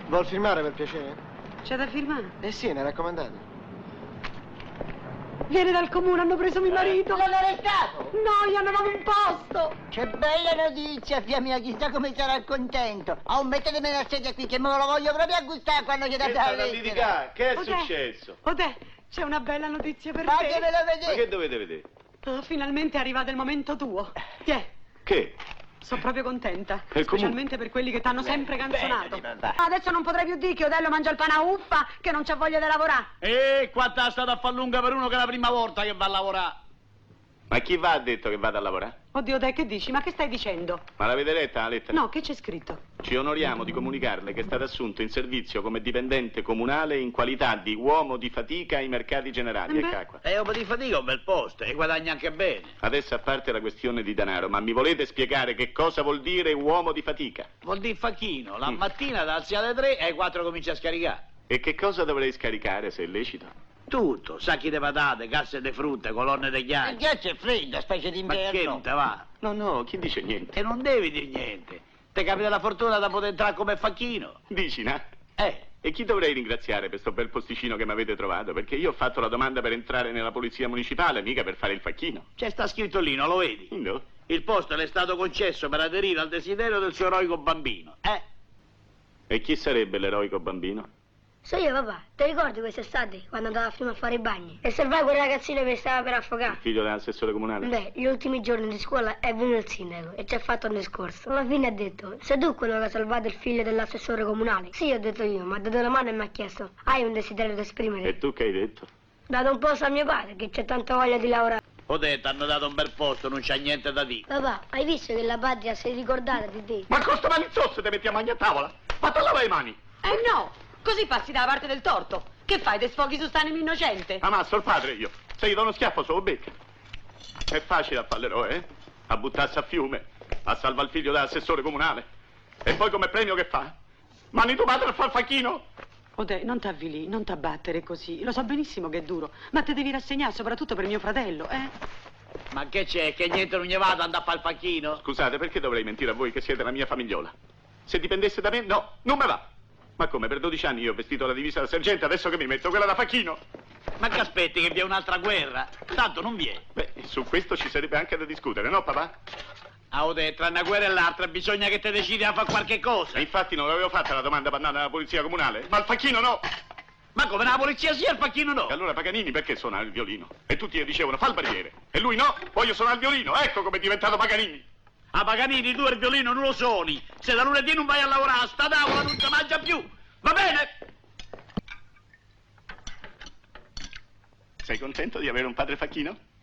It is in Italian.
Vuol firmare per piacere? C'è da firmare? Eh sì, ne raccomandato. Viene dal comune, hanno preso mio marito. L'hanno arrestato? No, gli hanno dato un posto. Che bella notizia, figlia mia, chissà come sarà contento. Oh, mettetemi la sedia qui che me lo voglio proprio a gustare quando gli date la lettera. Che è successo? Odè, c'è una bella notizia per te. Fatemelo Ma vedere. che dovete vedere? Ah, finalmente è arrivato il momento tuo. Tiè, Che? sono proprio contenta. E Specialmente per quelli che t'hanno sempre canzonato. bene, va. Adesso non potrei più dire che Odello mangia il pane a uffa, che non c'ha voglia di lavorare. E quanta è stata a far lunga per uno che è la prima volta che va a lavorare? Ma chi va ha detto che vada a lavorare? Oddio, dai, che dici? Ma che stai dicendo? Ma l'avete letta la lettera? No, che c'è scritto? Ci onoriamo di comunicarle che è stato assunto in servizio come dipendente comunale in qualità di uomo di fatica ai mercati generali. Beh. Ecco qua. E uomo di fatica è un bel posto e guadagna anche bene. Adesso a parte la questione di denaro, ma mi volete spiegare che cosa vuol dire uomo di fatica? Vuol dire facchino, la mattina da alzi alle 3 e alle 4 comincia a scaricare. E che cosa dovrei scaricare se è lecito? Tutto, sacchi di patate, casse di frutta, colonne di Il ghiaccio. ghiaccio è freddo, specie Ma che d'inverno. non te va? No, chi dice niente? E non devi dire niente. Ti capita la fortuna da poter entrare come facchino. Dici, no? Eh, E chi dovrei ringraziare per sto bel posticino che mi avete trovato? Perché io ho fatto la domanda per entrare nella polizia municipale, mica per fare il facchino. c'è sta scritto lì, non lo vedi? No? Il posto le è stato concesso per aderire al desiderio del suo eroico bambino. E chi sarebbe l'eroico bambino? So io, papà, ti ricordi quest'estate quando andavo prima a fare i bagni? E salvai quel ragazzino che stava per Il affogare? figlio dell'assessore comunale? Beh, gli ultimi giorni di scuola è venuto il sindaco e ci ha fatto un discorso. Alla fine ha detto, sei tu quello che ha salvato il figlio dell'assessore comunale? Sì, ho detto io, mi ha dato la mano e mi ha chiesto, hai un desiderio da esprimere? E tu che hai detto? Ho dato un posto a mio padre, che c'è tanta voglia di lavorare. Ho detto, hanno dato un bel posto, non c'è niente da dire. Papà, hai visto che la patria si è ricordata di te? Ma con sto manizzozzo ti metti a mangiare a tavola? Fatti a lavare le mani! No, così passi dalla parte del torto. Che fai, te sfoghi su st'animo innocente? Ammazzo il padre io. Se gli do uno schiaffo solo becca. È facile a fare l'eroe, eh? A buttarsi a fiume, a salvare il figlio dell'assessore comunale. E poi come premio che fa? Mandi tuo padre a far facchino? Odè, non t'avvili, non t'abbattere così. Lo so benissimo che è duro, ma te devi rassegnare soprattutto per mio fratello, eh? Ma che c'è? Che niente non gli vado andare a fare il facchino? Scusate, perché dovrei mentire a voi che siete la mia famigliola? Se dipendesse da me, no, non me va. Ma come, per 12 anni io ho vestito la divisa da sergente, adesso che mi metto quella da facchino? Ma che aspetti che vi è un'altra guerra? Tanto non vi è. Beh, su questo ci sarebbe anche da discutere, no papà? Ah, ho detto, tra una guerra e l'altra bisogna che te decidi a fare qualche cosa. E infatti non l'avevo fatta la domanda per andare alla polizia comunale, ma il facchino no! Ma come la polizia sia, il facchino no? E allora Paganini perché suona il violino? E tutti gli dicevano fa il barriere. E lui no, voglio suonare il violino, ecco come è diventato Paganini. A Paganini tu il violino non lo suoni. Se da lunedì non vai a lavorare, sta tavola non si mangia più. Va bene? Sei contento di avere un padre facchino?